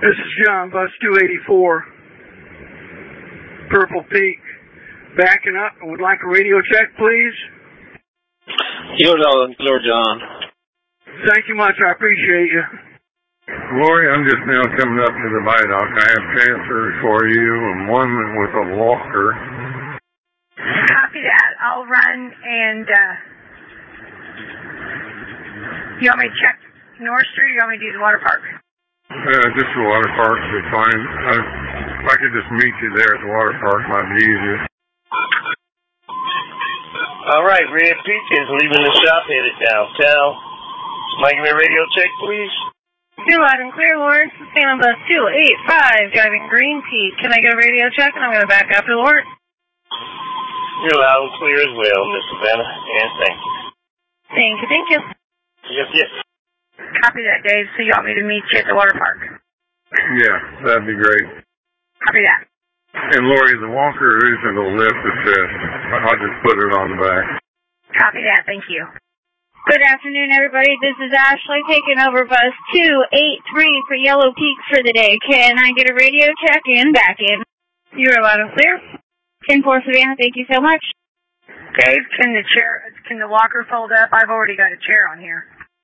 This is John, bus 284, Purple Peak. Backing up. I would like a radio check, please. Lord John. Thank you much. I appreciate you. Lori, I'm just now coming up to the viaduct. I have transfers for you and one with a walker. Copy that. I'll run and, you want me to check North Street or you want me to do the water park? Just the water park would be fine. If I could just meet you there at the water park, might be easier. All right, Red Peak is leaving the shop, headed downtown. Might give me a radio check, please? You're loud and clear, Lord. Stay on bus 285, driving Green Peak. Can I get a radio check? And I'm going to back after Lord. You're loud and clear as well, Miss Savannah, and thank you. Thank you. Yes. Copy that, Dave. So you want me to meet you at the water park? Yeah, that'd be great. Copy that. And Lori, the walker isn't a lift assist. I'll just put it on the back. Copy that. Thank you. Good afternoon, everybody. This is Ashley taking over bus 283 for Yellow Peak for the day. Can I get a radio check in? Back in. You're loud and clear. 10-4 Savannah, thank you so much. Dave, can the walker fold up? I've already got a chair on here.